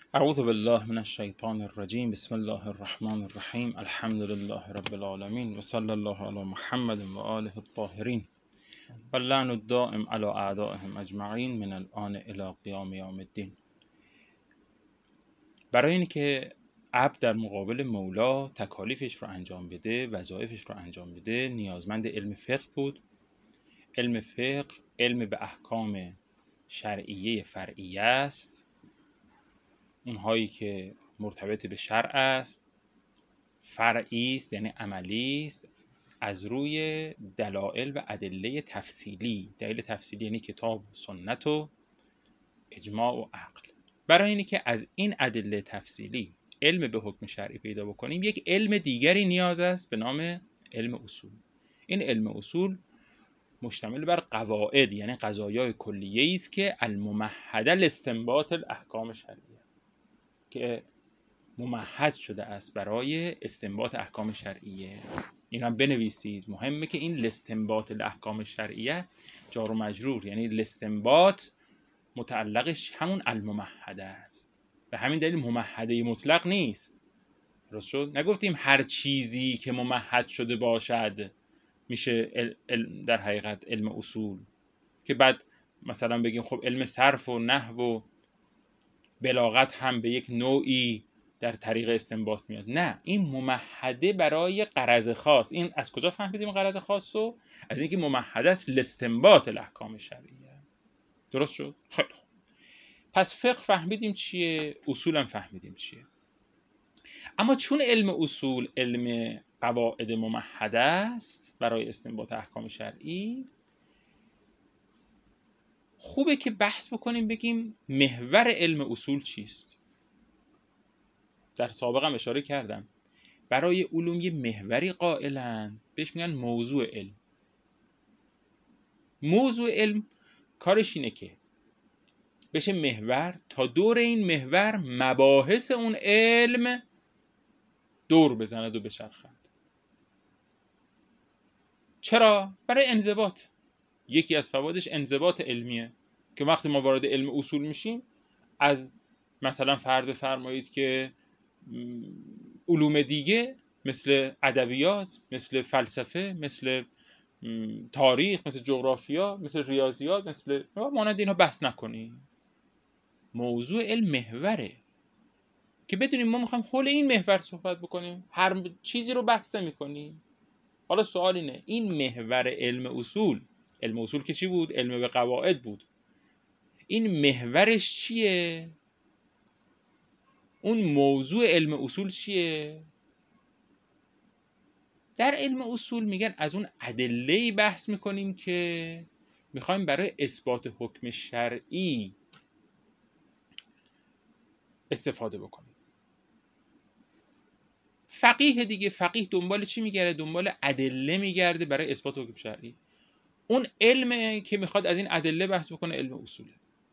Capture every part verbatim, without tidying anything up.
اعوذ بالله من الشیطان الرجیم. بسم الله الرحمن الرحیم. الحمد لله رب العالمین و صلی الله علی محمد و آله الطاهرین و اللعن الدائم علی اعدائهم اجمعین من الآن الی قیام یوم الدین. برای اینکه عبد در مقابل مولا تکالیفش رو انجام بده، وظایفش رو انجام بده، نیازمند علم فقه بود. علم فقه علم به احکام شرعیه فرعیه است، اونهایی که مرتبط به شرع است، فرعی است یعنی عملی است، از روی دلایل و ادله تفصیلی. دلیل تفصیلی یعنی کتاب و سنت و اجماع و عقل. برای اینی که از این ادله تفصیلی علم به حکم شرعی پیدا بکنیم، یک علم دیگری نیاز است به نام علم اصول. این علم اصول مشتمل بر قواعد یعنی قضایای کلیه‌ای است که الممهده لاستنباط الاحکام شرعیه، که ممهد شده است برای استنباط احکام شرعیه. این هم بنویسید، مهمه که این لاستنباط الاحکام شرعیه جار و مجرور یعنی لاستنباط متعلقش همون الممهده است. به همین دلیل ممهده مطلق نیست. درست شد؟ نگفتیم هر چیزی که ممهد شده باشد میشه در حقیقت علم اصول، که بعد مثلا بگیم خب علم صرف و نحو و بلاغت هم به یک نوعی در طریق استنباط میاد. نه، این ممهده برای غرض خاص. این از کجا فهمیدیم غرض خاص رو؟ از اینکه ممهده است لاستنباط الاحکام شرعیه. درست شد؟ خیلی خوب. پس فقه فهمیدیم چیه، اصول هم فهمیدیم چیه. اما چون علم اصول علم قواعد ممهده است برای استنباط احکام شرعی، خوبه که بحث بکنیم، بگیم محور علم اصول چیست. در سابق هم اشاره کردم برای علوم یه محوری قائلن، بهش میگن موضوع علم. موضوع علم کارش اینه که بشه محور، تا دور این محور مباحث اون علم دور بزند و بچرخند. چرا؟ برای انضباط. یکی از فوایدش انضباط علمیه، که وقتی ما وارد علم اصول میشیم، از مثلا فرض بفرمایید که علوم دیگه مثل ادبیات، مثل فلسفه، مثل تاریخ، مثل جغرافیا، مثل ریاضیات، مثل مانند اینها بحث نکنیم. موضوع علم محوره که بدونیم ما میخوایم حول این محور صحبت بکنیم، هر چیزی رو بحث نمی‌کنیم. حالا سوال اینه، این محور علم اصول، علم اصول که چی بود؟ علم به قواعد بود. این محورش چیه؟ اون موضوع علم اصول چیه؟ در علم اصول میگن از اون ادله‌ای بحث میکنیم که میخوایم برای اثبات حکم شرعی استفاده بکنیم. فقیه دیگه، فقیه دنبال چی میگرده؟ دنبال ادله میگرده برای اثبات حکم شرعی. اون علمه که میخواد از این ادله بحث بکنه علم اصوله.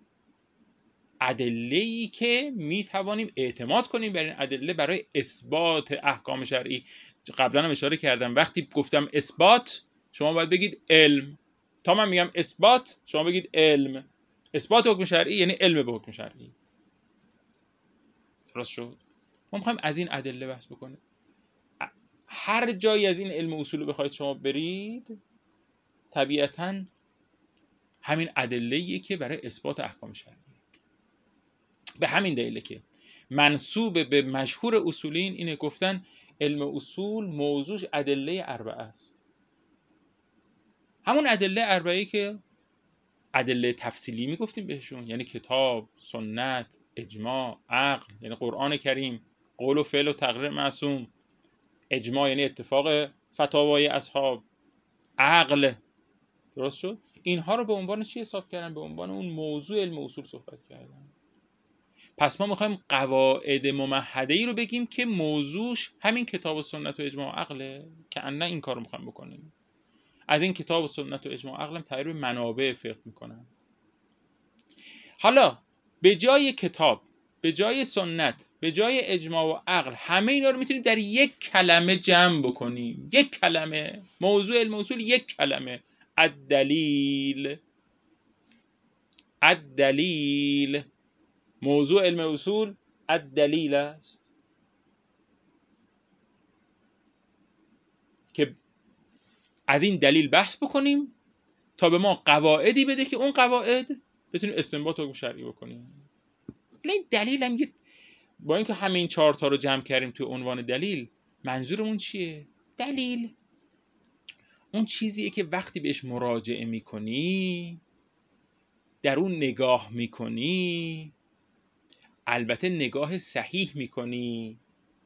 ادله‌ای که میتوانیم اعتماد کنیم بر این ادله برای اثبات احکام شرعی. قبلا هم اشاره کردم وقتی گفتم اثبات شما باید بگید علم، تا من میگم اثبات شما بگید علم. اثبات حکم شرعی یعنی علم به حکم شرعی. درست شد؟ ما میخوایم از این ادله بحث بکنیم. هر جایی از این علم اصول رو بخواید شما برید، طبیعتاً همین ادله‌ایه که برای اثبات احکام شرعی. به همین دلیله که منسوب به مشهور اصولین اینه گفتن علم اصول موضوعش ادله اربعه است. همون ادله اربعه‌ای که ادله تفصیلی میگفتیم بهشون، یعنی کتاب، سنت، اجماع، عقل یعنی قرآن کریم، قول و فعل و تقریر معصوم، اجماع یعنی اتفاق فتاوای اصحاب، عقل. درست شد؟ اینها رو به عنوان چی حساب کردن؟ به عنوان اون موضوع علم اصول صحبت کردن. پس ما میخوایم قواعد ممهده‌ای رو بگیم که موضوعش همین کتاب و سنت و اجماع و عقله، که انا این کار رو میخوایم بکنیم. از این کتاب و سنت و اجماع و عقل هم تعریف منابع فقه میکنن. حالا به جای کتاب، به جای سنت، به جای اجماع و عقل، همه اینا رو میتونیم در یک کلمه جمع بکنیم. یک کلمه. موضوع علم اصول یک کلمه. الدلیل. الدلیل. موضوع علم اصول الدلیل است که از این دلیل بحث بکنیم تا به ما قواعدی بده که اون قواعد بتونیم استنباط حکم شرعی بکنیم. این دلیل هم یه با اینکه همین چهار تا رو جمع کردیم توی عنوان دلیل، منظورمون چیه؟ دلیل اون چیزیه که وقتی بهش مراجعه میکنی، در اون نگاه میکنی، البته نگاه صحیح میکنی،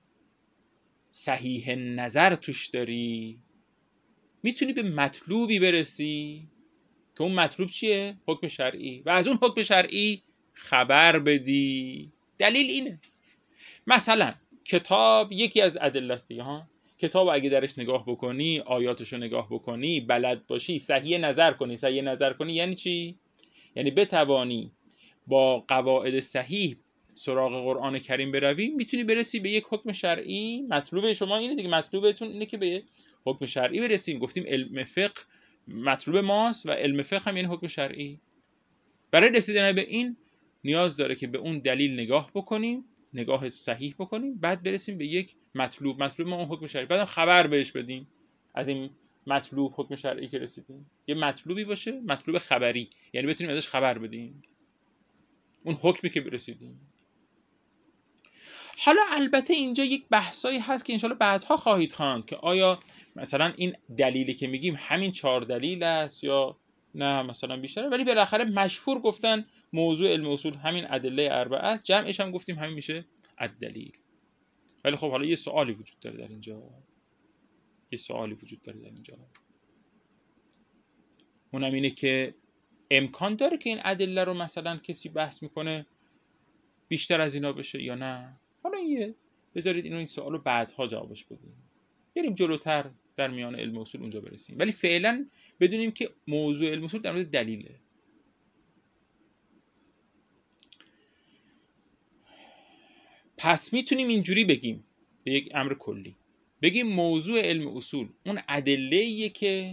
صحیح نظر توش داری، میتونی به مطلوبی برسی که اون مطلوب چیه؟ حکم شرعی، و از اون حکم شرعی خبر بدی. دلیل اینه. مثلا کتاب یکی از ادله است ها. کتاب اگه درش نگاه بکنی، آیاتشو نگاه بکنی، بلد باشی، صحیح نظر کنی. صحیح نظر کنی یعنی چی؟ یعنی بتوانی با قواعد صحیح سراغ قرآن کریم بروی، میتونی برسی به یک حکم شرعی. مطلوب شما اینه دیگه، مطلوبتون اینه که به حکم شرعی برسیم. گفتیم علم فقه مطلوب ماست و علم فقه هم یعنی حکم شرعی. برای رسیدن به این نیاز داره که به اون دلیل نگاه بکنیم، نگاه صحیح بکنیم، بعد برسیم به یک مطلوب. مطلوب ما اون حکم شرعی، بعد خبر بهش بدیم از این مطلوب حکم شرعی که رسیدیم. یه مطلوبی باشه، مطلوب خبری، یعنی بتونیم ازش خبر بدیم اون حکمی که برسیدیم. حالا البته اینجا یک بحثایی هست که انشالله بعدها خواهید خواند که آیا مثلا این دلیلی که میگیم همین چهار دلیل است یا نه مثلا بیشتره، ولی بالاخره مشهور گفتن موضوع علم اصول همین ادله اربعه است، جمعش هم گفتیم همین میشه الدلیل. ولی خب حالا یه سوالی وجود داره در اینجا، یه سوالی وجود داره در اینجا اونم اینه که امکان داره که این ادله رو مثلا کسی بحث میکنه بیشتر از اینا بشه یا نه. حالا یه بذارید اینو این سوالو بعدها جوابش بدیم، بریم جلوتر در میان علم اصول اونجا برسیم. ولی فعلا بدونیم که موضوع علم اصول در مورد دلیله. پس میتونیم اینجوری بگیم به یک امر کلی، بگیم موضوع علم اصول اون ادله‌ایه که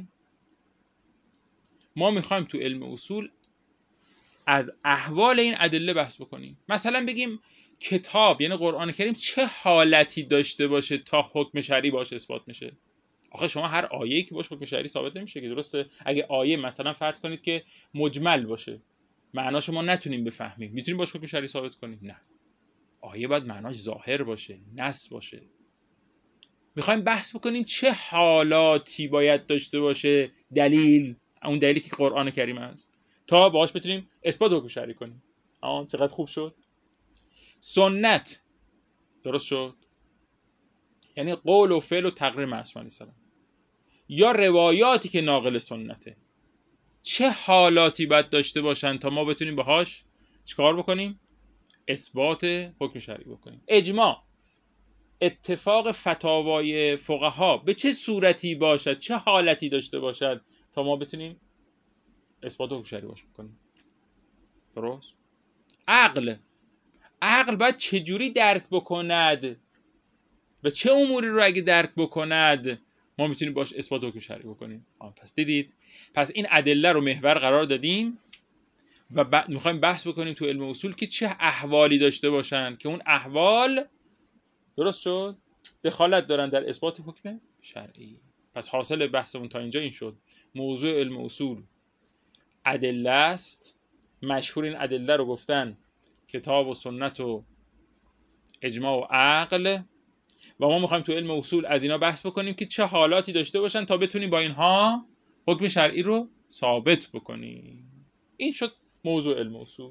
ما میخوایم تو علم اصول از احوال این ادله بحث بکنیم. مثلا بگیم کتاب یعنی قرآن کریم چه حالتی داشته باشه تا حکم شرعی باشه اثبات میشه. آخه شما هر آیه‌ای که باشه حکم شرعی ثابت نمیشه که، درسته؟ اگه آیه مثلا فرض کنید که مجمل باشه، معناشو ما نتونیم بفهمیم، میتونیم باشه حکم شرعی ثابت کنیم؟ نه، آیه باید معناش ظاهر باشه، نص باشه. میخوایم بحث بکنیم چه حالاتی باید داشته باشه دلیل، اون دلیلی که قرآن کریم است، تا باهاش بتونیم اثبات حکم شرعی کنیم. آه چقدر خوب شد. سنت، درست شد، یعنی قول و فعل و تقریر معصوم علیه السلام، یا روایاتی که ناقل سنته، چه حالاتی باید داشته باشن تا ما بتونیم باهاش چیکار بکنیم؟ اثبات حکم شرعی بکنیم. اجماع، اتفاق فتاوای فقها به چه صورتی باشد، چه حالتی داشته باشد تا ما بتونیم اثبات حکم شرعی باش بکنیم. درست؟ عقل، عقل باید چجوری درک بکند و چه اموری رو اگه درک بکند ما میتونیم باش اثبات حکم شرعی بکنیم. آه پس دیدید، پس این ادله رو محور قرار دادیم و ب... میخوایم بحث بکنیم تو علم اصول که چه احوالی داشته باشن که اون احوال، درست شد، دخالت دارن در اثبات حکم شرعی. پس حاصل بحثمون تا اینجا این شد، موضوع علم اصول ادله است. مشهور این ادله رو گفتن کتاب و سنت و اجماع و عقل، و ما میخوایم تو علم اصول از اینا بحث بکنیم که چه حالاتی داشته باشن تا بتونیم با اینها حکم شرعی رو ثابت بکنیم. این شد موضوع علم اصول.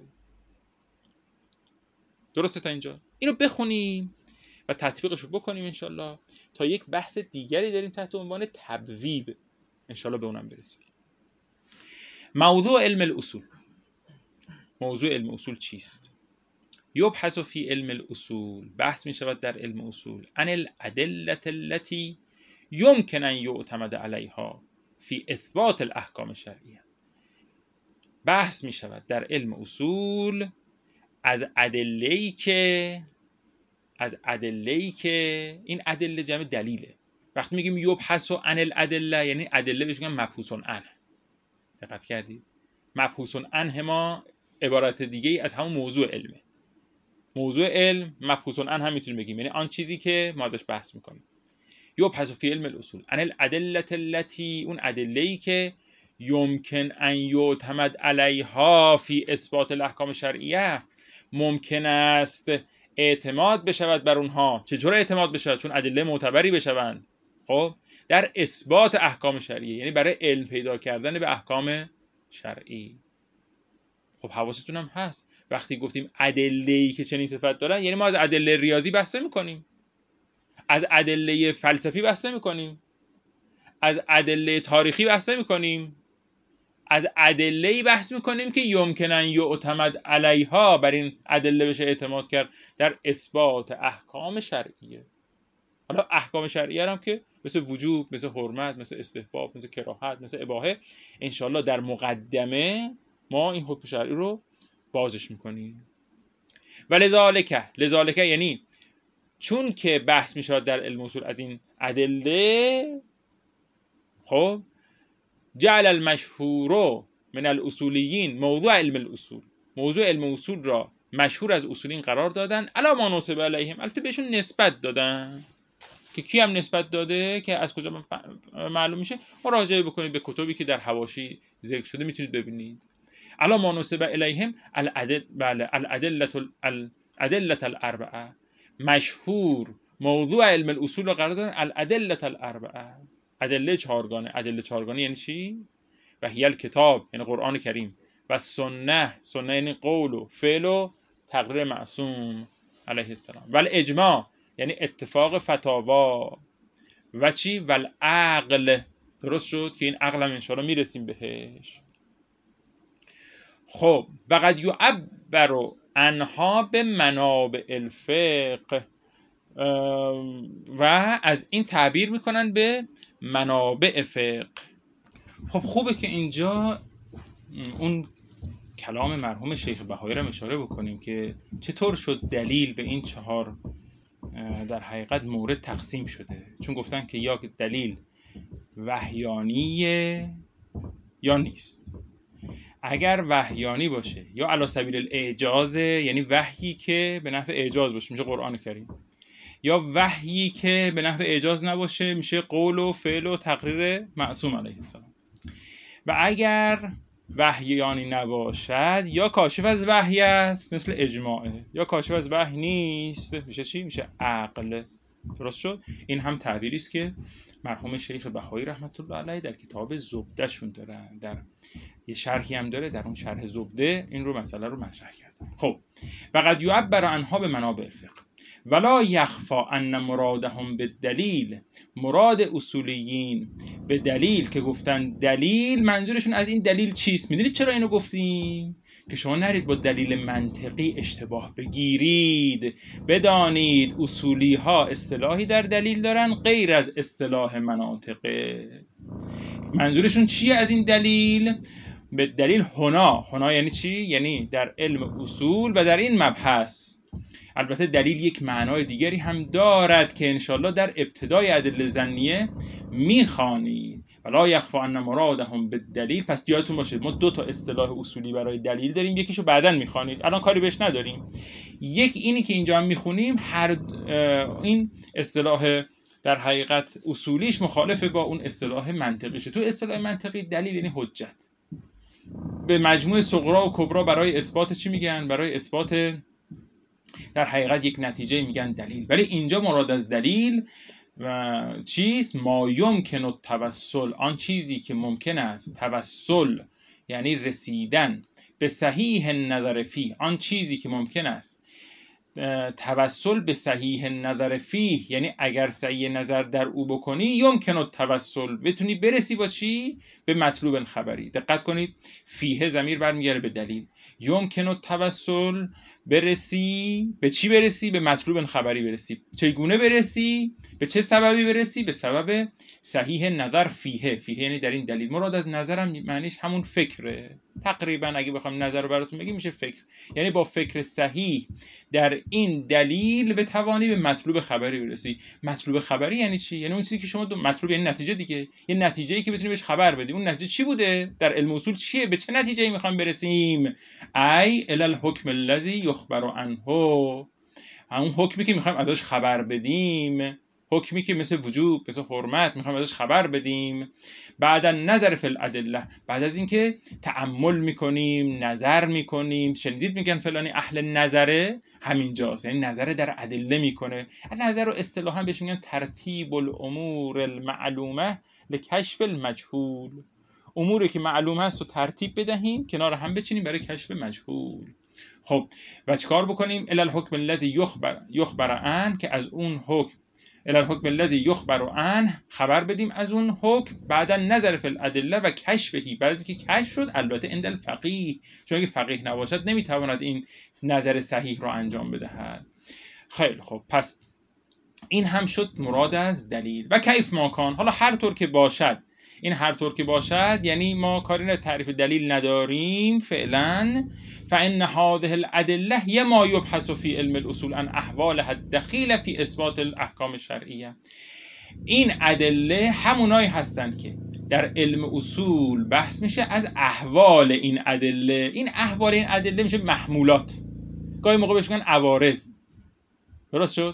درسته تا اینجا؟ اینو بخونیم و تطبیقش رو بکنیم انشالله، تا یک بحث دیگری داریم تحت عنوان تبویب، انشالله به اونم برسیم. موضوع علم الاصول، موضوع علم اصول چیست؟ یبحث فی علم الاصول، بحث می شود در علم اصول، عن الادله التي يمكن ان يعتمد عليها فی اثبات الاحکام الشرعیه. بحث می شود در علم اصول از ادله‌ای که از ادله‌ای که این ادله جمع دلیله. وقتی میگیم یبحث عن الادله یعنی ادله بهش میگن مبحوث عنه. دقت کردید؟ مبحوث عنه ما عبارت دیگه ای از همون موضوع علمه. موضوع علم مبحوث عنه هم میتونیم بگیم، یعنی آن چیزی که ما ازش بحث میکنیم. یبحث فی علم الاصول عن الادله التي، اون ادله‌ای که یمکن ان یعتمد علیها فی اثبات الاحکام شرعیه، ممکن است اعتماد بشود بر اونها. چجور اعتماد بشود؟ چون ادله معتبری بشوند. خب در اثبات احکام شرعیه، یعنی برای علم پیدا کردن به احکام شرعی. خب حواستون هم هست وقتی گفتیم ادله‌ای که چنین صفت دارن، یعنی ما از ادله ریاضی بحث می‌کنیم، از ادله فلسفی بحث می‌کنیم، از ادله تاریخی بحث می‌کنیم، از ادله‌ای بحث می‌کنیم که یمکنن یعتمد علیها، بر این ادله بشه اعتماد کرد در اثبات احکام شرعیه. حالا احکام شرعیه هم که مثل وجوب، مثل حرمت، مثل استحباب، مثل کراهت، مثل اباحه، انشالله در مقدمه ما این حکم شرعی رو بازش می‌کنیم. ولذالک، لذالک یعنی چون که بحث می‌شود در علم اصول از این ادله، خب جعل المشهور من الاصولیین موضوع علم الاصول، موضوع علم اصول را مشهور از اصولین قرار دادن. علا ما نسب علیهم، البته بهشون نسبت دادن که کی هم نسبت داده که از کجا معلوم میشه، مراجعه بکنید به کتبی که در حواشی ذکر شده میتونید ببینید. علا ما نسب علیهم الادله، بله الادله الادله الاربعه، مشهور موضوع علم الاصول را قرار دادن الادله الاربعه، ادله چهارگانه. ادله چهارگانه یعنی چی؟ و هی الکتاب یعنی قرآن کریم، و سنه، سنه یعنی قول و فعل و تقریر معصوم علیه السلام، و الاجماع یعنی اتفاق فتاوا، و چی؟ و العقل. درست شد که این عقل هم انشاءالله میرسیم بهش. خب و قد یعبر عنها به منابع الفقه، و از این تعبیر میکنن به منابع فقه. خب خوبه که اینجا اون کلام مرحوم شیخ بهایی را اشاره بکنیم که چطور شد دلیل به این چهار در حقیقت مورد تقسیم شده. چون گفتن که یا دلیل وحیانیه یا نیست. اگر وحیانی باشه یا علی سبیل الاعجاز، یعنی وحیی که به نفع اعجاز باشه میشه قرآن کریم، یا وحیی که به نفع اعجاز نباشه میشه قول و فعل و تقریر معصوم علیه السلام. و اگر وحیانی نباشد یا کاشف از وحی است مثل اجماعه، یا کاشف از وحی نیست میشه چی؟ میشه عقل. درست شد؟ این هم تعبیری است که مرحوم شیخ بهایی رحمت الله علیه در کتاب زبده شون دارن، در یه شرحی هم داره، در اون شرح زبده این رو مسئله رو مطرح کردن. خب و قد یعبر عنها به منابع الفقه ولا یخفا ان مرادهم به دلیل، مراد اصولیین به دلیل که گفتن دلیل، منظورشون از این دلیل چیست؟ میدونید چرا اینو گفتیم؟ که شما نرید با دلیل منطقی اشتباه بگیرید. بدانید اصولی ها اصطلاحی در دلیل دارن غیر از اصطلاح مناطقه. منظورشون چیه از این دلیل؟ به دلیل هنا، هنا یعنی چی؟ یعنی در علم اصول و در این مبحث. البته دلیل یک معنای دیگری هم دارد که انشالله در ابتدای ادله ظنیه میخوانید. ولا یخفا ان مرادهم بالدلیل. پس یادتون باشه ما دو تا اصطلاح اصولی برای دلیل داریم، یکیشو بعداً میخوانید، الان کاری بهش نداریم. یک اینی که اینجا هم میخونیم، هر این اصطلاح در حقیقت اصولیش مخالفه با اون اصطلاح منطقیشه. تو اصطلاح منطقی دلیل یعنی حجت. به مجموع صغرا و کبرا برای اثبات چی میگن؟ برای اثبات در حقیقت یک نتیجه میگن دلیل. ولی اینجا مراد از دلیل و چیز ما یمکن التوسل، آن چیزی که ممکن است توسل یعنی رسیدن به صحیح نظر فی، آن چیزی که ممکن است توسل به صحیح نظر فی، یعنی اگر صحیح نظر در او بکنی یمکن التوسل، بتونی برسی با چی؟ به مطلوب خبری. دقت کنید فیه ضمیر برمیگره به دلیل. یمکن التوسل، برسی به چی؟ برسی به مطلوب خبری برسی. چگونه برسی؟ به چه سببی برسی؟ به سبب صحیح نظر فیه. فیه یعنی در این دلیل. مراد از نظرم معنیش همون فکره تقریبا، اگه بخوام نظر رو براتون بگم میشه فکر، یعنی با فکر صحیح در این دلیل بتوانی به مطلوب خبری برسی. مطلوب خبری یعنی چی؟ یعنی اون چیزی که شما دو مطلوب یعنی نتیجه دیگه، یه نتیجه‌ای که بتونی بهش خبر بدی. اون نتیجه چی بوده؟ در علم اصول چیه؟ به چه نتیجه‌ای میخوام برسیم؟ ای الی الحکم الذی یخبر عنه، همون حکمی که میخوایم ازش خبر بدیم، حکمی که مثل وجوب، مثل حرمت میخوایم ازش خبر بدیم. بعد نظر فی الادله، بعد از اینکه تأمل میکنیم، نظر میکنیم. شنیدید میگن فلانی اهل نظره، همینجاست، یعنی نظر در ادله میکنه. نظر رو اصطلاحا بهش میگن ترتیب الامور المعلومه لکشف المجهول. اموری که معلوم هست رو ترتیب بدهیم، کنار هم بچینیم برای کشف مجهول. خب و چیکار بکنیم؟ الی الحکم الذی یخبر یخبر عنه، که از اون حکم، الی الحکم الذی یخبر عنه، خبر بدیم از اون حکم. بعدا نظر فی الادله و کشفهی، بعد که کشف شد، البته عند الفقیه، چون اگه فقیه نباشد نمیتواند این نظر صحیح رو انجام بدهد. خیلی خب، پس این هم شد مراد از دلیل. و کیف ما کان، حالا هر طور که باشد، این هر طور که باشد یعنی ما کاری نه تعریف دلیل نداریم فعلا. فان هذه الادله هي ما يبحث في علم الاصول عن احوالها الدخيله في اثبات الاحکام الشرعیه. این ادله همونایی هستند که در علم اصول بحث میشه از احوال این ادله. این احوال این ادله میشه محمولات، گاهی موقع بهش میگن عوارض. درست شد؟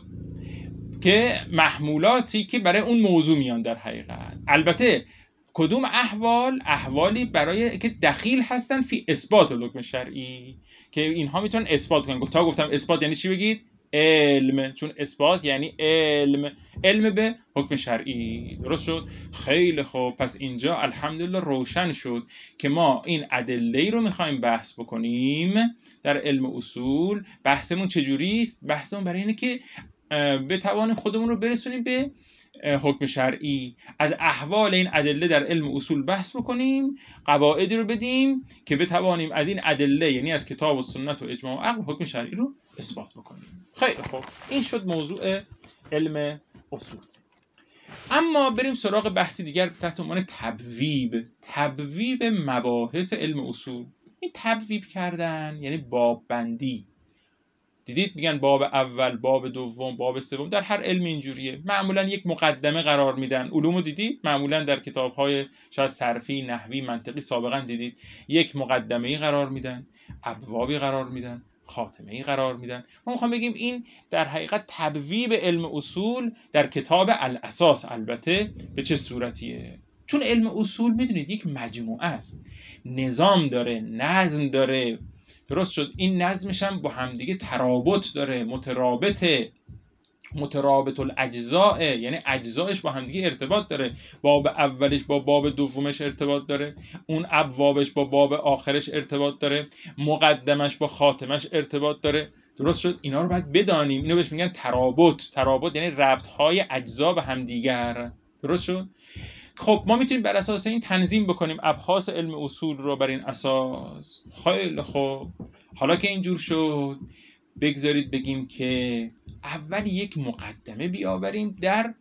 که محمولاتی که برای اون موضوع میان در حقیقت. البته کدوم احوال؟ احوالی برای که دخیل هستن فی اثبات حکم شرعی، که اینها میتونن اثبات کنن. تا گفتم اثبات یعنی چی بگید؟ علم، چون اثبات یعنی علم، علم به حکم شرعی. درست شد؟ خیلی خوب، پس اینجا الحمدلله روشن شد که ما این ادله رو میخوایم بحث بکنیم در علم اصول. بحثمون چجوری است؟ بحثمون برای اینه که بتوانیم خودمون رو برسونیم به حکم شرعی، از احوال این ادله در علم اصول بحث بکنیم، قواعدی رو بدیم که بتوانیم از این ادله، یعنی از کتاب و سنت و اجماع و عقل، حکم شرعی رو اثبات بکنیم. خیلی خوب، این شد موضوع علم اصول. اما بریم سراغ بحثی دیگر تحت عنوان تبویب. تبویب مباحث علم اصول. این تبویب کردن یعنی باب بندی. دیدید میگن باب اول، باب دوم، باب سوم. در هر علم اینجوریه، معمولا یک مقدمه قرار میدن. علومو دیدید معمولا در کتاب‌های شاید صرفی، نحوی، منطقی سابقا دیدید یک مقدمه‌ای قرار میدن، ابوابی قرار میدن، خاتمه‌ای قرار میدن. ما میخوام بگیم این در حقیقت تبویب علم اصول در کتاب الاساس. البته به چه صورتیه؟ چون علم اصول میدونید یک مجموعه است، نظام داره، نظم داره. درست شد؟ این نظمش هم با همدیگه ترابط داره، مترابطه، مترابط الاجزاء، یعنی اجزایش با همدیگه ارتباط داره. باب اولش با باب دومش ارتباط داره، اون ابوابش با باب آخرش ارتباط داره، مقدمش با خاتمش ارتباط داره. درست شد؟ اینا رو باید بدانیم. اینو بهش میگن ترابط. ترابط یعنی ربط‌های اجزا به همدیگر. درست شد؟ خب ما میتونیم بر اساس این تنظیم بکنیم ابحاث علم اصول رو بر این اساس. خیلی خب، حالا که اینجور شد، بگذارید بگیم که اول یک مقدمه بیاوریم در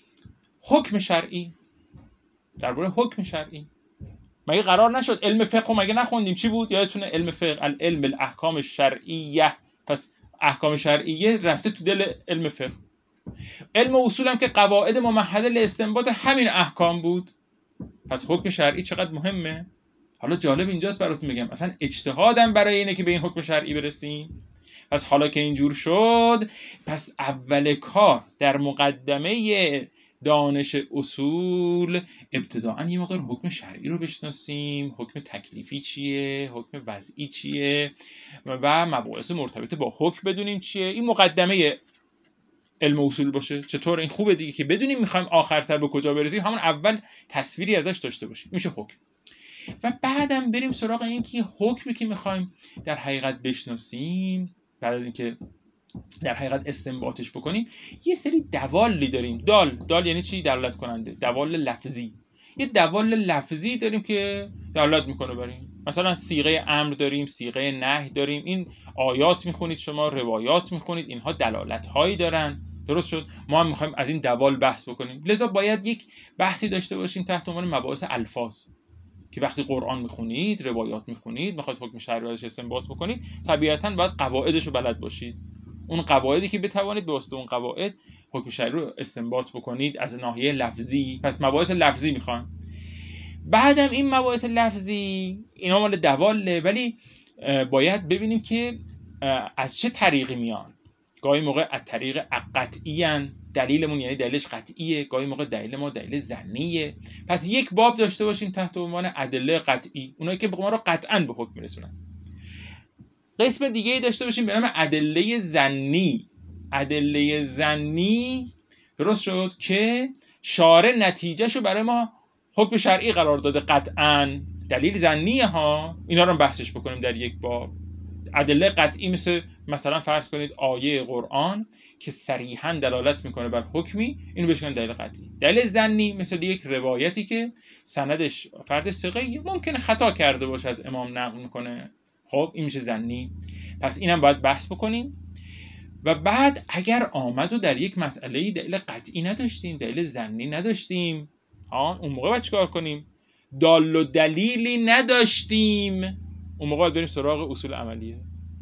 حکم شرعی، درباره حکم شرعی. مگه قرار نشد علم فقه مگه نخوندیم؟ چی بود یادتونه؟ علم فقه، العلم بالاحکام الشرعیه. پس احکام شرعیه رفته تو دل علم فقه. علم اصول هم که قواعد ممهده لاستنباط همین احکام بود. پس حکم شرعی چقدر مهمه. حالا جالب اینجاست براتون میگم، اصلا اجتهادم برای اینه که به این حکم شرعی برسیم. پس حالا که اینجور شد، پس اول کار در مقدمه دانش اصول ابتداعاً یه مقدار حکم شرعی رو بشناسیم. حکم تکلیفی چیه، حکم وضعی چیه و مباحث مرتبط با حکم بدونیم چیه. این مقدمه علم اصول باشه. چطور؟ این خوبه دیگه که بدونیم میخوایم آخرتر به کجا برسیم، همون اول تصویری ازش داشته باشیم. میشه حکم. و بعدم بریم سراغ این که حکمی که میخوایم در حقیقت بشناسیم، بعد از اینکه در حقیقت استنباطش بکنیم، یه سری دوالی داریم. دال دال یعنی چی؟ دلالت کننده، دوال لفظی. یه دوال لفظی داریم که دلالت میکنه بر این. مثلا صیغه امر داریم، صیغه نهی داریم. این آیات میخونید شما، روایات میخونید، اینها دلالت هایی دارن. درست شد؟ ما هم میخوایم از این دوال بحث بکنیم، لذا باید یک بحثی داشته باشیم تحت عنوان مباحث الفاظ، که وقتی قرآن میخونید، روایات میخونید، میخواید حکم شرعی ازش استنباط بکنید، طبیعتاً باید قواعدش رو بلد باشید. اون قواعدی که بتوانید به واسطه اون قواعد حکم شرعی رو استنباط بکنید از ناحیه لفظی. پس مباحث لفظی میخوان. بعدم این مباحث لفظی اینا مال دواله، ولی باید ببینیم که از چه طریقی میان. گاهی موقع از طریق قطعی ان، دلیلمون یعنی دلیلش قطعیه، گاهی موقع دلیل ما دلیل ظنیه. پس یک باب داشته باشیم تحت عنوان ادله قطعی، اونایی که ما رو قطعاً به حکم میرسونن. قسم دیگه داشته باشیم به نام ادله ظنی. ادله ظنی درست شد که شارع نتیجهشو برای ما حکم شرعی قرار داده قطعاً، دلیل ظنیه ها. اینا رو بحثش بکنیم در یک باب. ادله قطعی مثل مثلا فرض کنید آیه قرآن که صریحاً دلالت میکنه بر حکمی، اینو بهش میگن دلیل قطعی. دلیل ظنی مثل یک روایتی که سندش فرد ثقه‌ای ممکنه خطا کرده باشه از امام نقل میکنه، خب این میشه ظنی. پس اینم باید بحث بکنیم. و بعد اگر آمد و در یک مسئله دلیل قطعی نداشتیم، دلیل ظنی نداشتیم، ها، اون موقع باید چیکار کنیم؟ دال و دلیلی نداشتیم، اون موقع باید بریم سراغ اصول عملیه.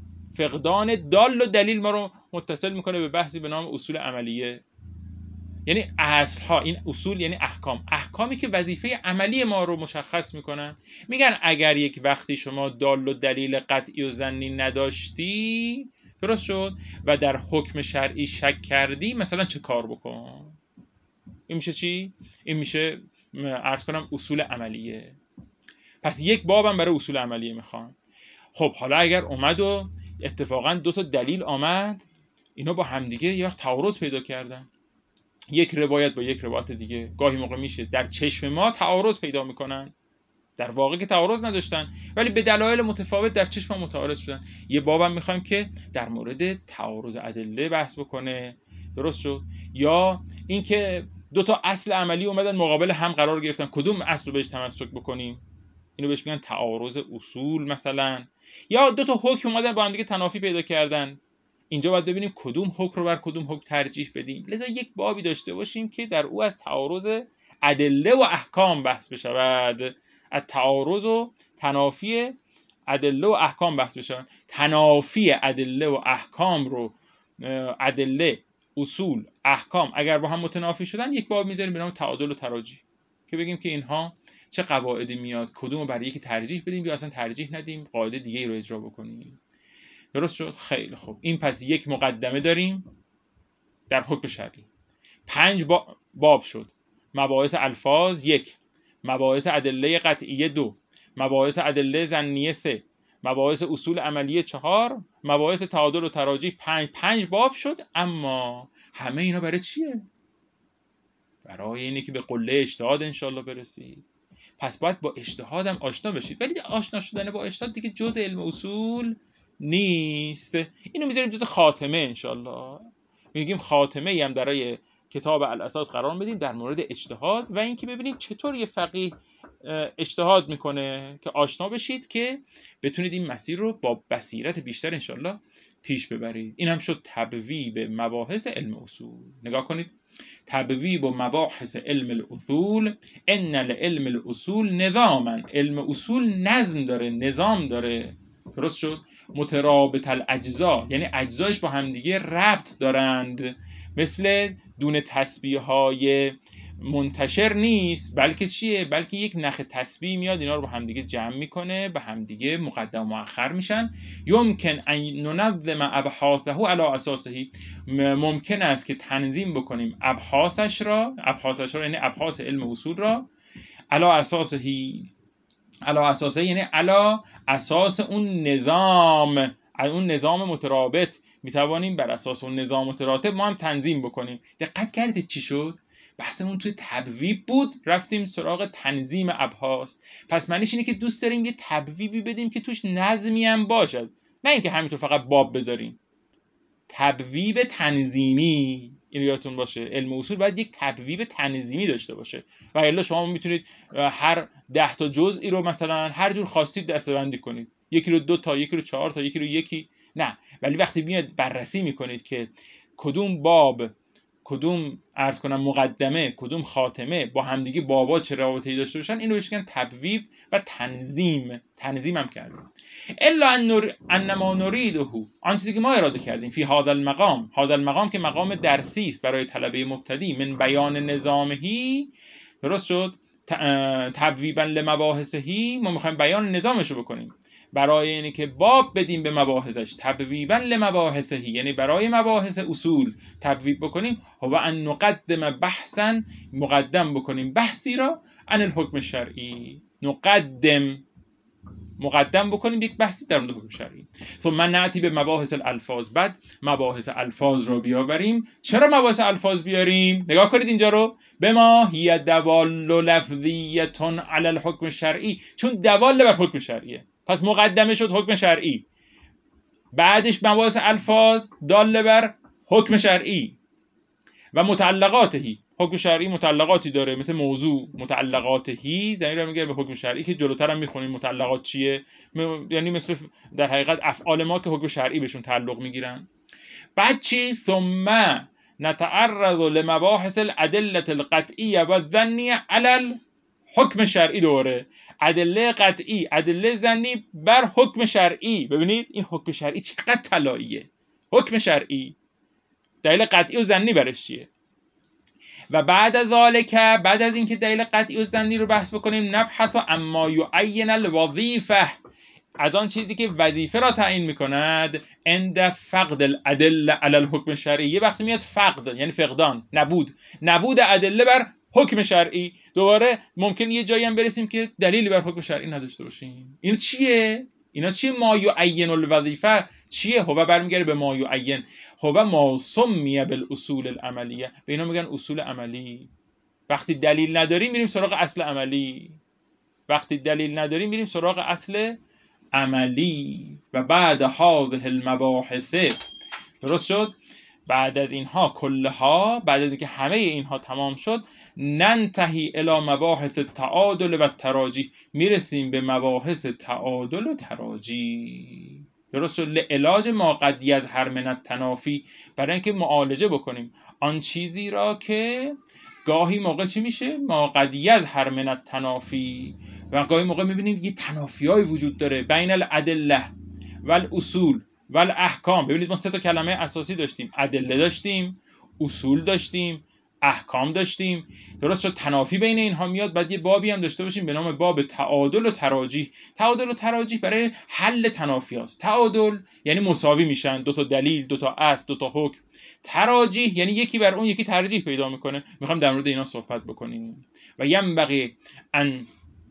فقدان دال و دلیل ما رو متصل میکنه به بحثی به نام اصول عملیه. یعنی اصل ها، این اصول یعنی احکام، احکامی که وظیفه عملی ما رو مشخص میکنن. میگن اگر یک وقتی شما دال و دلیل قطعی و ظنی نداشتی، درست شد، و در حکم شرعی شک کردی، مثلا چه کار بکن؟ این میشه چی؟ این میشه عرض کنم اصول عملیه. پس یک بابم برای اصول عملیه میخوام. خب حالا اگر اومد و اتفاقا دو تا دلیل آمد، اینا با همدیگه یه وقت تعارض پیدا کردن، یک روایت با یک روایت دیگه، گاهی موقع میشه در چشم ما تعارض پیدا میکنن، در واقع که تعارض نداشتن ولی به دلایل متفاوت در چشم ما متعارض شدن. یه بابم میخوایم که در مورد تعارض ادله بحث بکنه، درست شد، یا اینکه دو تا اصل عملی اومدن مقابل هم قرار گرفتن، کدوم اصل رو بهش تمسک بکنیم؟ اینو بهش میگن تعارض اصول مثلا. یا دو تا حکم اومدن با هم دیگه تنافی پیدا کردن، اینجا باید ببینیم کدوم حکم رو بر کدوم حکم ترجیح بدیم. لذا یک بابی داشته باشیم که در او از تعارض ادله و احکام بحث بشود، از تعارض و تنافی ادله و احکام بحث بشود. تنافی ادله و احکام رو، ادله، اصول، احکام اگر با هم متنافی شدن، یک باب میذاریم به نام تعادل و تراجیح که بگیم که اینها چه قواعدی میاد، کدوم رو برای یکی ترجیح بدیم یا اصلا ترجیح ندیم، قاعده دیگه ای رو اجرا بکنیم. درست شد؟ خیلی خوب. این پس یک مقدمه داریم در حکم شرعی. پنج باب شد. مباحث الفاظ یک، مباحث ادله قطعیه دو، مباحث ادله ظنیه سه، مباحث اصول عملیه چهار، مباحث تعادل و تراجیح پنج. پنج باب شد. اما همه اینا برای چیه؟ برای اینه که به قله اجتهاد انشالله برسید. پس باید با اجتهادم آشنا بشید. ولی آشنا شدن با اجتهاد دیگه جزء علم اصول نیست. اینو میذاریم جزء خاتمه انشالله. میگیم خاتمه ای هم برای کتاب الاساس قرار بدیم در مورد اجتهاد و اینکه ببینیم چطور یه فقیه اجتهاد میکنه که آشنا بشید که بتونید این مسیر رو با بصیرت بیشتر انشالله پیش ببرید. این هم شد تبویب مباحث علم اصول. نگاه کنید، تبویب و مباحث علم الاصول. ان العلم الاصول نظاما، علم اصول نظم داره، نظام داره، درست شد. مترابط الاجزا، یعنی اجزایش با همدیگه ربط دارند، مثل دونه تسبیح های منتشر نیست، بلکه چیه؟ بلکه یک نخ تسبیح میاد اینا رو با همدیگه جمع میکنه، به همدیگه مقدم و مؤخر میشن. یمکن ان ننظم ابحاثه علی اساسه، ممکن است که تنظیم بکنیم ابحاثش را، ابحاثش را یعنی ابحاث علم اصول را، علی اساسه، علی اساسه یعنی علی اساس اون نظام، اون نظام مترابط میتوانیم بر اساس اون نظام متراتب ما هم تنظیم بکنیم. دقت کردید چی شد؟ بحثمون توی تبویب بود، رفتیم سراغ تنظیم ابحاث. پس معنیش اینه که دوست داریم یه تبویبی بدیم که توش نظمی هم باشد، نه اینکه همینطور فقط باب بذاریم. تبویب تنظیمی، این یادتون باشه، علم اصول باید یک تبویب تنظیمی داشته باشه. و الا شما میتونید هر ده تا جزئی رو مثلا هر جور خواستید دسته‌بندی کنید، یکی رو دو تا، یکی رو چهار تا، یکی رو یکی، نه. ولی وقتی میاد بررسی میکنید که کدوم باب، کدوم عرض کنم مقدمه، کدوم خاتمه با همدیگه بابا چه رابطه‌ای داشته باشن، اینو بهش میگن تبویب و تنظیم. تنظیم هم کردیم. الا ان نر... انما نریده، آن چیزی که ما اراده کردیم، فی هذا المقام، هذا المقام که مقام درسی است برای طلبه مبتدی، من بیان نظامهی، درست شد، تبویبا لمباحثهی، ما میخوایم بیان نظامش رو بکنیم. برای اینه که باب بدیم به مباحثش، تبویبا لمباحثه، یعنی برای مباحث اصول تبویب بکنیم، و ان نقدم بحثا، مقدم بکنیم بحثی را عن الحکم شرعی، نقدم مقدم بکنیم یک بحثی در مورد حکم شرعی. ثم نأتی به مباحث الالفاظ، بعد مباحث الفاظ رو بیاوریم. چرا مباحث الفاظ بیاریم؟ نگاه کنید اینجا رو، بما هی دوال لفظیه علی الحکم شرعی، چون دوال بر حکم شرعیه، پس مقدمه شد حکم شرعی، بعدش مباحث الفاظ دال بر حکم شرعی و متعلقاتهی. حکم شرعی متعلقاتی داره، مثل موضوع متعلقاتهی زمین رو میگه به حکم شرعی که جلوتر هم میخونیم متعلقات چیه، یعنی مثل در حقیقت افعال ما که حکم شرعی بهشون تعلق میگیرن. بعد چی؟ ثم نتعرض لمباحث الادله القطعیه و الظنیه علی الحکم شرعی، دوره ادله قطعی ادله ظنی بر حکم شرعی. ببینید این حکم شرعی چقدر طلاییه، حکم شرعی دلیل قطعی و ظنی برش چیه. و بعد از ذالک، بعد از اینکه دلیل قطعی و ظنی رو بحث بکنیم، نبحث اما یعین الوظیفه، از آن چیزی که وظیفه را تعیین میکند، عند فقد الادله علی الحکم شرعی. یه وقتی میاد فقد یعنی فقدان، نبود نبود ادله بر حکم شرعی، دوباره ممکن یه جایی هم برسیم که دلیلی بر حکم شرعی نداشته باشیم. این چیه؟ اینا چیه؟ ما یعین الوظیفه چیه؟ هو برمیگره به ما یعین، هو ما سمی بالاصول العملیه، به اینا میگن اصول عملی. وقتی دلیل نداریم میریم سراغ اصل عملی، وقتی دلیل نداریم میریم سراغ اصل عملی. و بعد هذه المباحث، درست شد، بعد از اینها کلها، بعد از اینکه همه اینها تمام شد، ننتهی الی مباحث تعادل و تراجیح، میرسیم به مباحث تعادل و تراجیح. درست شد، لعلاج ما قد یظهر من التنافی، برای اینکه معالجه بکنیم آن چیزی را که گاهی موقع چی میشه، ما قد یظهر من التنافی، و گاهی موقع میبینیم یه تنافی‌های وجود داره بین الادله و الاصول و الاحکام. ببینید ما سه تا کلمه اساسی داشتیم، ادله داشتیم، اصول داشتیم، احکام داشتیم. درست شد، تنافی بین اینها میاد. بعد یه بابی هم داشته باشیم به نام باب تعادل و تراجیح. تعادل و تراجیح برای حل تنافی هاست. تعادل یعنی مساوی میشن، دو تا دلیل، دو تا اصل، دو تا حکم. تراجیح یعنی یکی بر اون یکی ترجیح پیدا میکنه. میخوام در مورد اینا صحبت بکنیم. و ینبغی ان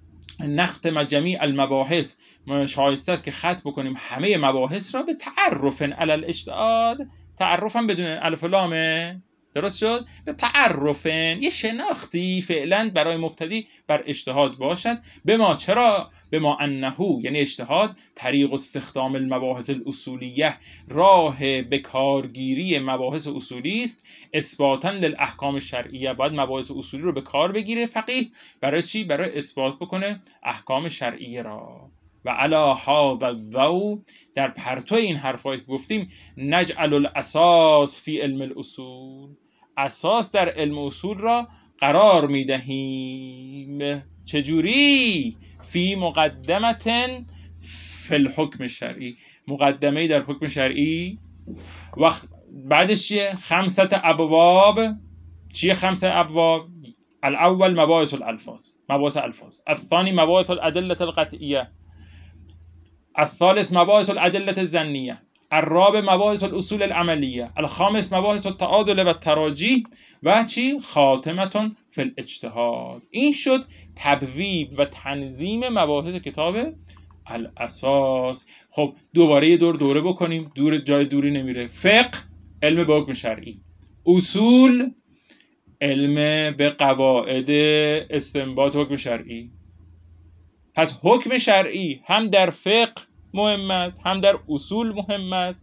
نختم جمیع المباحث، شایسته است که ختم بکنیم همه مباحث را به تعرف علی الاجتهاد. تعرف هم بدون الف و لامه، درست شد، به تعرف یه شناختی فعلا برای مبتدی بر اجتهاد باشد. به ما چرا؟ به ما انه یعنی اجتهاد طریق استخدام المباحث الاصولیه، راه بکارگیری مباحث اصولی است، اثباتا للاحکام شرعیه. باید مباحث اصولی رو به کار بگیره فقیه، برای چی؟ برای اثبات بکنه احکام شرعیه را. و علی هذا الضوء، در پرتو این حرفایی که گفتیم، نجعل الاساس فی علم الاصول، اساس در علم اصول را قرار میدهیم. چجوری؟ فی مقدمه فی الحکم شرعی، مقدمه در حکم شرعی. و بعدش چیه؟ خمسه ابواب. چیه خمسه ابواب؟ الاول مباحث الالفاظ، مباحث الفاظ. الثانی مباحث الادله القطعیه. الثالث مباحث الادله الظنیه. الرابع مباحث الاصول العملیه. الخامس مباحث التعادل و التراجیح. و چی؟ خاتمه فی الاجتهاد. این شد تبویب و تنظیم مباحث کتاب الاساس. خب دوباره یه دور دوره بکنیم، دور جای دوری نمیره. فقه علم به حکم شرعی، اصول علم به قواعد استنباط حکم شرعی. پس حکم شرعی هم در فقه مهم است، هم در اصول مهم است.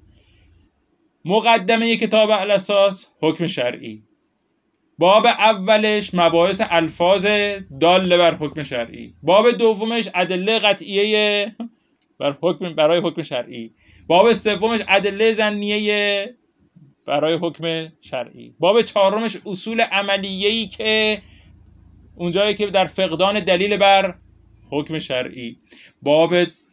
مقدمه کتاب الاساس حکم شرعی، باب اولش مباحث الفاظ دال بر حکم شرعی، باب دومش ادله قطعیه بر حکم برای حکم شرعی، باب سومش ادله ظنیه برای حکم شرعی، باب چهارمش اصول عملیه‌ای که اونجایی که در فقدان دلیل بر حکم شرعی، باب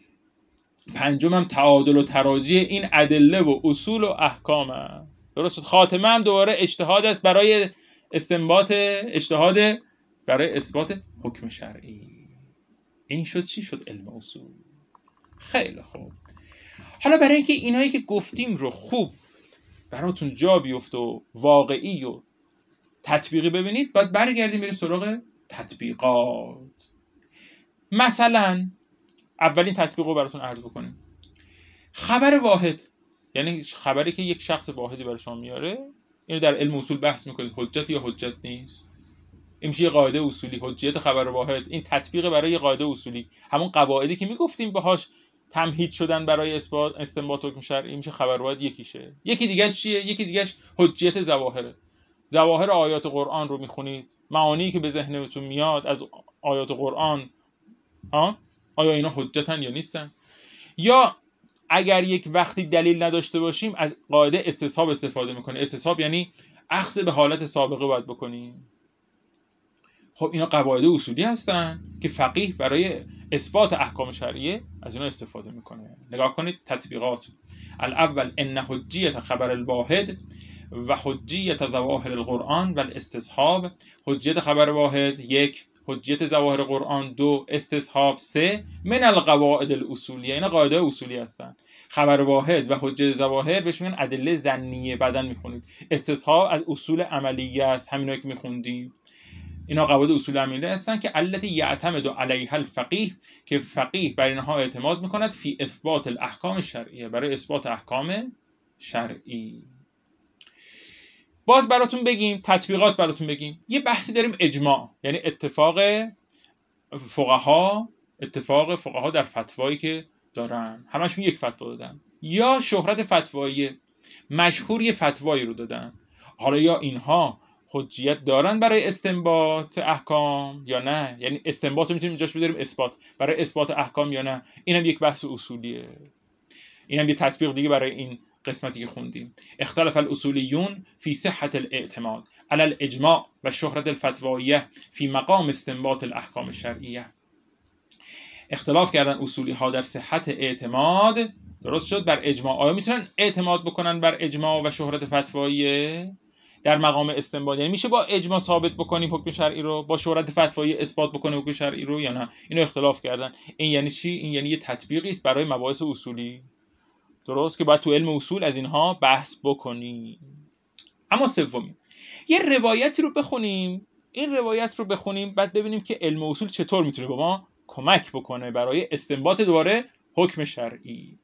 پنجم هم تعادل و تراجیح این ادله و اصول و احکام است. درست شد. خاتمه هم دوباره اجتهاد است برای استنباط، اجتهاد برای اثبات حکم شرعی. این شد چی شد؟ علم اصول. خیلی خوب. حالا برای اینکه اینایی که گفتیم رو خوب براتون جا بیفته و واقعی و تطبیقی ببینید، باید برگردیم بریم سراغ تطبیقات. مثلا اولین تطبیق رو براتون عرض بکنیم. خبر واحد، یعنی خبری که یک شخص واحدی برای شما میاره، اینو در علم اصول بحث میکنید حجت یا حجت نیست. این میشه یه قاعده اصولی، حجیت خبر واحد. این تطبیق برای یه قاعده اصولی، همون قواعدی که میگفتیم باهاش تمهید شدن برای اثبات استنباط حکم شرعی، میشه خبر واحد یکیشه. یکی دیگه‌اش چیه؟ یکی دیگه‌اش حجیت ظواهره. ظواهر آیات قرآن رو میخونید، معانی که به ذهنتون میاد از آیات قرآن، ها آیا اینا حجتن یا نیستن؟ یا اگر یک وقتی دلیل نداشته باشیم از قاعده استصحاب استفاده میکنه. استصحاب یعنی اخذ به حالت سابقه باید بکنیم. خب اینا قواعد اصولی هستن که فقیه برای اثبات احکام شرعیه از اینا استفاده میکنه. نگاه کنید تطبیقات. الاول ان حجیت خبر الواحد و حجیت ظواهر القرآن و الاستصحاب. حجیت خبر واحد یک، حجیت ظواهر قرآن دو، استصحاب سه، من القواعد الاصولیه. اینا قاعده اصولی هستن. خبر واحد و حجیت ظواهر بهش میگن ادله ظنیه، بعدن میخونید. استصحاب از اصول عملیه است، همینایی که میخوندیم. اینا قواعد اصول عملیه هستن که التي یعتمد علیها الفقیه، که فقیه بر اینها اعتماد میکند فی اثبات الاحکام شرعیه، برای اثبات احکام شرعی. باز براتون بگیم تطبیقات، براتون بگیم یه بحثی داریم اجماع، یعنی اتفاق فقها، اتفاق فقها در فتوایی که دارن، همشون یک فتوا دادن، یا شهرت فتوایی مشهور یه فتوایی رو دادن. حالا یا اینها حجیت دارن برای استنباط احکام یا نه، یعنی استنباط رو میتونیم اینجاش بذاریم اثبات، برای اثبات احکام یا نه. اینم یک بحث اصولیه. اینم یه تطبیق دیگه برای این قسمتی که خوندیم. اختلاف الاصولیون فی صحت الاعتماد علی الاجماع و شهرت الفتواییه فی مقام استنباط الاحکام الشرعیه. اختلاف کردن اصولی ها در صحت اعتماد، درست شد، بر اجماع. آیا میتونن اعتماد بکنن بر اجماع و شهرت فتواییه در مقام استنباط؟ یعنی میشه با اجماع ثابت بکنیم حکم شرعی رو، با شهرت فتوایی اثبات بکنیم حکم شرعی رو یا نه؟ اینو اختلاف کردن. این یعنی چی؟ این یعنی یه تطبیقی است برای مباحث اصولی، درست، که باید تو علم اصول از اینها بحث بکنیم. اما سومی، یه روایتی رو بخونیم. این روایت رو بخونیم بعد ببینیم که علم اصول چطور میتونه به ما کمک بکنه برای استنباط دوباره حکم شرعی.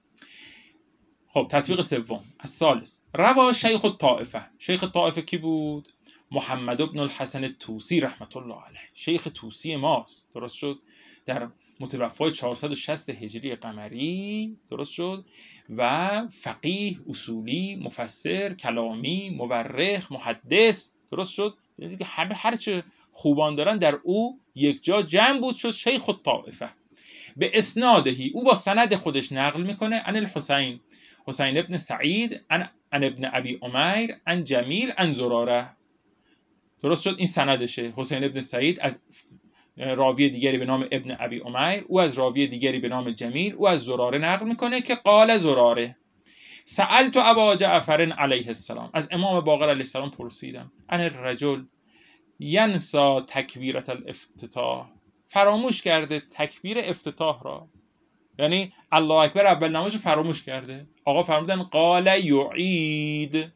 خب تطبیق سوم، الثالث، روا شیخ الطائفه. شیخ الطائفه کی بود؟ محمد بن الحسن طوسی رحمت الله علیه. شیخ طوسی ماست، درست شد، در متوفای چهارصد و شصت هجری قمری، درست شد، و فقیه، اصولی، مفسر، کلامی، مورخ، محدث، درست شد. دیگه همه هر چه خوبان دارن در او یک جا جمع بود، شد شیخ الطائفه. به اسنادهی، او با سند خودش نقل میکنه، عن الحسین، حسین ابن سعید، عن ابن ابی عمیر، عن جمیل، عن زراره. درست شد، این سندشه. حسین ابن سعید از راوی دیگری به نام ابن ابی عمیر، او از راوی دیگری به نام جمیل، او از زراره نقل میکنه که قال زراره سألت ابا جعفر علیه السلام، از امام باقر علیه السلام پرسیدم، عن الرجل ینسا تکبیرة الافتتاح، فراموش کرده تکبیر افتتاح را، یعنی الله اکبر اول نمازش فراموش کرده. آقا فرمودن قال یعید،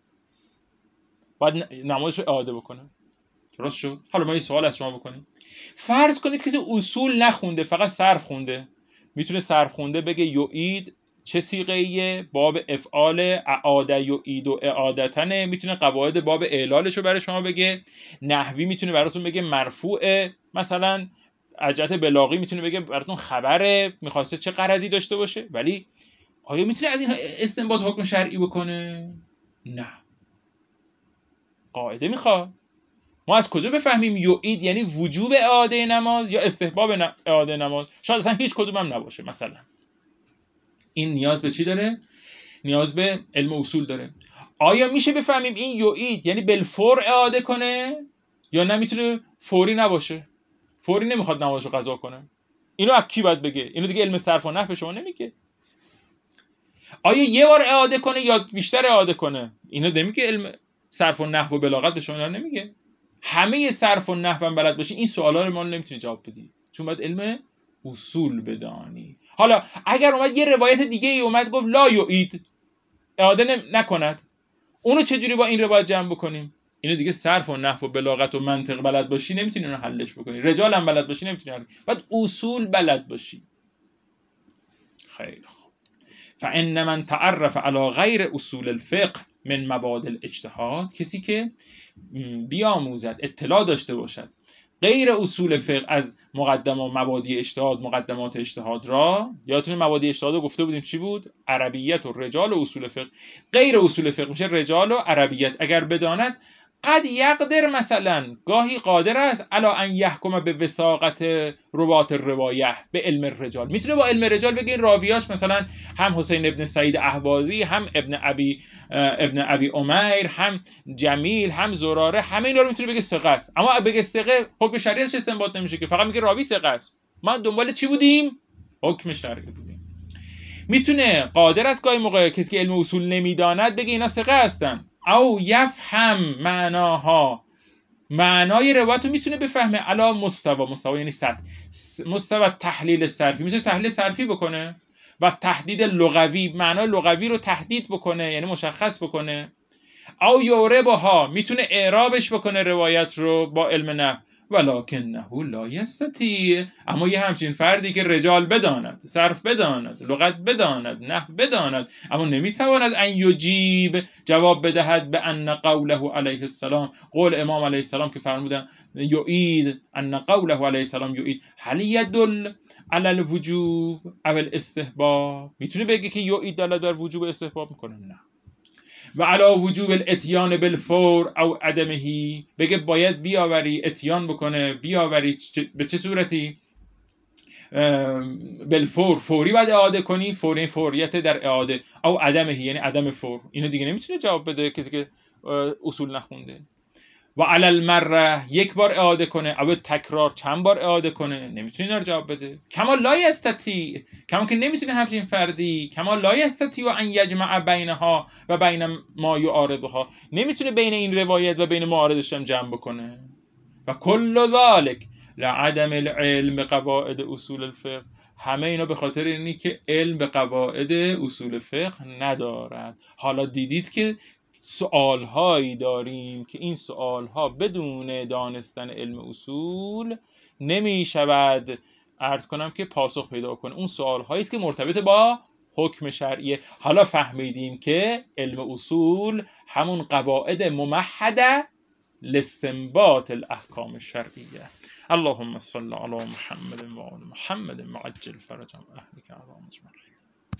باید نمازش رو اعاده بکنه. درست شد. حالا ما یه سوال از شما بکنیم. فرض کنید کسی اصول نخونده، فقط صرف خونده، میتونه صرف خونده بگه یعید چه صیغه‌ایه؟ باب افعال اعاده یعید و اعادتنه. میتونه قواعد باب اعلالش رو برای شما بگه. نحوی میتونه براتون بگه مرفوعه، مثلا از جهت بلاغی میتونه بگه براتون خبره، میخواسته چه غرضی داشته باشه. ولی آیا میتونه از این استنباط حکم شرعی بکنه؟ نه. قاعده میخواد. ما از کجا بفهمیم یعید یعنی وجوب اعاده نماز یا استحباب اعاده نماز؟ شاید اصلا هیچ کدوم هم نباشه. مثلا این نیاز به چی داره؟ نیاز به علم اصول داره. آیا میشه بفهمیم این یعید یعنی بالفور اعاده کنه یا نه میتونه فوری نباشه؟ فوری نمیخواد نمازشو قضا کنه. اینو از کی باید بگه؟ اینو دیگه علم صرف و نحو به شما نمیگه. آیا یه بار اعاده کنه یا بیشتر اعاده کنه؟ اینو نمیگه علم صرف و نحو و بلاغت به شما نمیگه. همه صرف و نحو هم بلد باشی این سوالا رو ما نمیتونی جواب بدی، چون باید علم اصول بدانی. حالا اگر اومد یه روایت دیگه ای اومد گفت لا یعید، اعاده نکند، اونو چجوری با این روایت جمع بکنیم؟ اینو دیگه صرف و نحو و بلاغت و منطق بلد باشی نمیتونی اونو حلش بکنی، رجال هم بلد باشی نمیتونی حل. بعد اصول بلد باشی. خیلی خوب. فان من تعرف علی غیر اصول الفقه من مبادئ الاجتهاد، کسی که بیاموزد، اطلاع داشته باشد غیر اصول فقه از مقدمه و مبادئ اجتهاد، مقدمات اجتهاد را، یادتونه مبادئ اجتهاد رو گفته بودیم چی بود؟ عربیت و رجال و اصول فقه. غیر اصول فقه میشه رجال و عربیت. اگر بداند قد یقدر، مثلا گاهی قادر است الا ان یحکم به وثاقت روات الروایه به علم الرجال، میتونه با علم رجال بگه این راویاش مثلا هم حسین ابن سعید اهوازی، هم ابن ابی ابن ابی عمیر، هم جمیل، هم زراره، همه اینا رو میتونه بگه ثقه است. اما بگه ثقه حکم شرعی ازش استنباط نمیشه که، فقط میگه راوی ثقه است. ما دنبال چی بودیم؟ حکم شرعی بودیم. میتونه قادر است گاهی موقع کسی که علم اصول نمیداند بگه اینا ثقه هستن، او یفهم معناها، معنای روایت رو میتونه بفهمه. علا مستوى، مستوى یعنی سطح، مستوى تحلیل صرفی، میتونه تحلیل صرفی بکنه و تحدید لغوی، معنای لغوی رو تحدید بکنه یعنی مشخص بکنه. او یعربها، میتونه اعرابش بکنه روایت رو با علم نحو. ولکنه لا یستطیع، اما یه همچین فردی که رجال بداند، صرف بداند، لغت بداند، نحو بداند، اما نمیتواند ان یجیب، جواب بدهد به ان قوله علیه السلام، قول امام علیه السلام که فرمودن یعید، ان قوله علیه السلام یعید هل یدل علی الوجوب او الاستحباب، میتونه بگه که یعید دلالت بر وجوب استحباب میکنه؟ نه. و علا وجوب الاتیان بالفور او عدمه، بگه باید بیاوری، اتیان بکنه، بیاوری به چه صورتی؟ بالفور، فوری باید اعاده کنی، فوری فوریت در اعاده، او عدمه یعنی عدم فور. اینو دیگه نمیتونه جواب بده کسی که اصول نخونده. و علی المره، یک بار اعاده کنه، او تکرار، چند بار اعاده کنه، نمیتونه اینا رو جواب بده. کما لا یستطیع، کما که نمیتونه همچین فردی، کما لا یستطیع و ان یجمع بینها و بین ما یعارضها، نمیتونه بین این روایت و بین معارضش هم جمع بکنه. و کل ذلک لعدم العلم بقواعد اصول الفقه، همه اینا به خاطر اینی که علم به قواعد اصول فقه ندارد. حالا دیدید که سوالهایی داریم که این سوالها بدون دانستن علم اصول نمی شود عرض کنم که پاسخ پیدا کنه. اون سوالهایی است که مرتبط با حکم شرعیه. حالا فهمیدیم که علم اصول همون قواعد ممهده لاستنباط الاحکام الشرعیه. اللهم صل علی محمد و آل محمد وعجل فرج اهلک.